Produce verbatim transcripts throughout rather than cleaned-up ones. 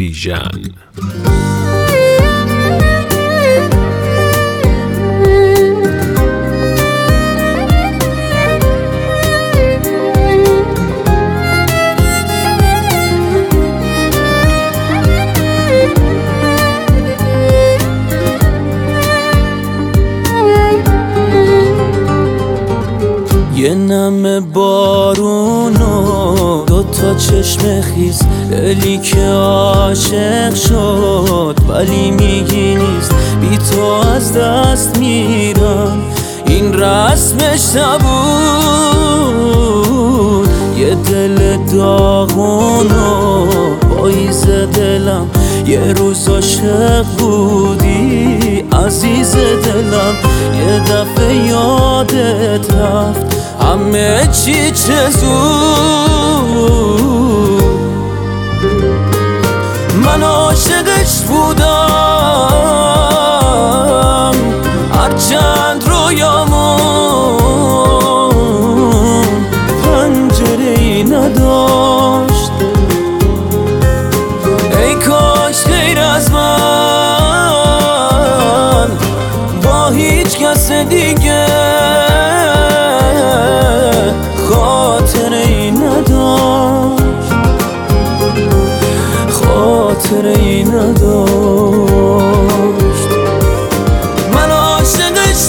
بیژن. یه نم بارون و دو تا چشم خیز، دلی که عاشق شد ولی میگی نیست، بی تو از دست میرم این رسمش نبود. یه دل داغون و پاییز دلم، یه روز عاشق بودی عزیز دلم، یه دفعه یادت رفت همه چی چه زود. من عاشقش بودم هرچند رویامون پنجره‌ای نداشت، ای کاش غیر از من با هیچ کس دیگه خاطره‌ای نداشت، خاطره‌ای نداشت. من عاشقش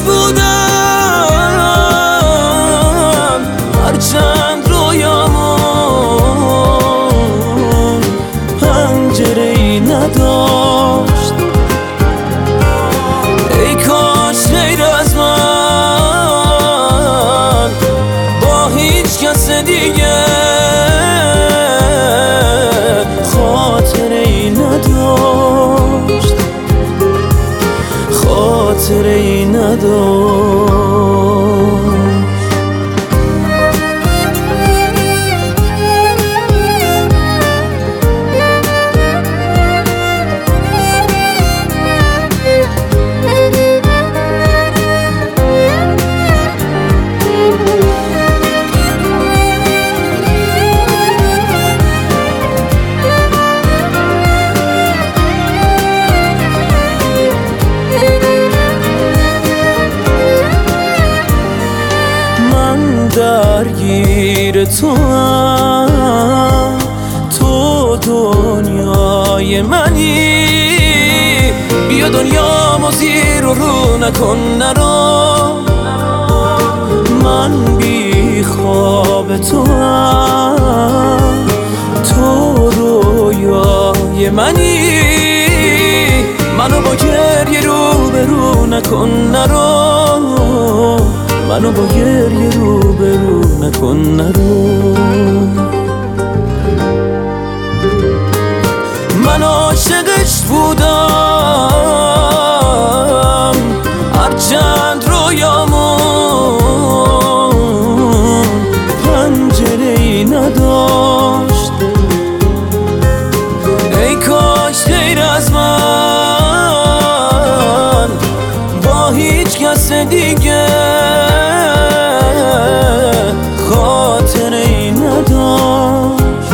بودم هرچند رویامون پنجره‌ای نداشت، ای کاش غیر از من با هیچ کس دیگه خاطره‌ای نداشت، خاطره‌ای نداشت. درگیر تو هم، تو دنیای منی، بیا دنیامو زیر و رو نکن نرو. من بی خواب تو هم، تو رویای منی، منو با گریه رو به رو نکن نرو، منو با گریه رو به رو نکن نرو. من عاشقش بودم هرچند رویامون پنجره‌ای نداشت، ای کاش غیر از من با هیچ کس دیگه خاطره‌ای نداشت،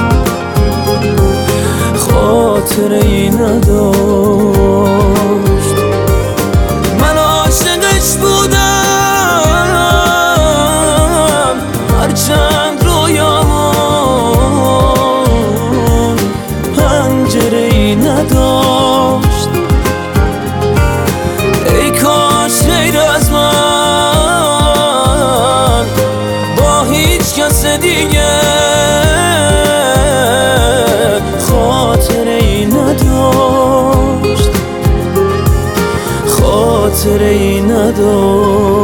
خاطره‌ای نداشت. من عاشقش بودم هرچند رویامون پنجره‌ای نداشت، ای کاش غیر از من با هیچ کس دیگه خاطره‌ای نداشت، خاطره‌ای نداشت.